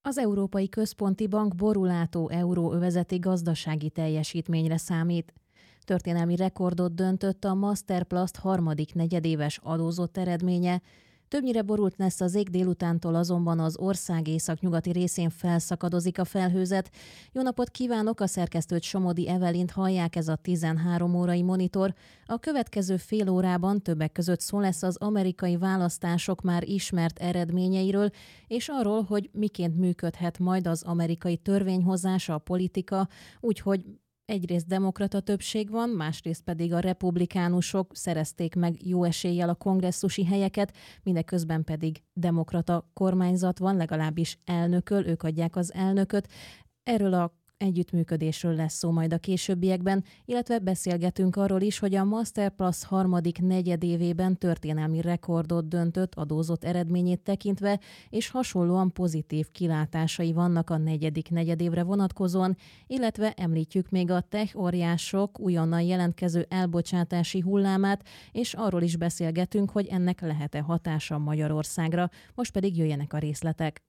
Az Európai Központi Bank borulátó euróövezeti gazdasági teljesítményre számít. Történelmi rekordot döntött a Masterplast harmadik negyedéves adózott eredménye. Többnyire borult lesz az ég, délutántól azonban az ország északnyugati részén felszakadozik a felhőzet. Jó napot kívánok, a szerkesztőt, Somodi Evelint hallják, ez a 13 órai monitor. A következő fél órában többek között szó lesz az amerikai választások már ismert eredményeiről, és arról, hogy miként működhet majd az amerikai törvényhozás, a politika, úgyhogy egyrészt demokrata többség van, másrészt pedig a republikánusok szerezték meg jó eséllyel a kongresszusi helyeket, mindeközben pedig demokrata kormányzat van, legalábbis elnököl, ők adják az elnököt. Erről a együttműködésről lesz szó majd a későbbiekben, illetve beszélgetünk arról is, hogy a Masterplast harmadik negyedévében történelmi rekordot döntött adózott eredményét tekintve, és hasonlóan pozitív kilátásai vannak a negyedik negyedévre vonatkozóan, illetve említjük még a tech óriások újonnan jelentkező elbocsátási hullámát, és arról is beszélgetünk, hogy ennek lehet-e hatása Magyarországra. Most pedig jöjjenek a részletek.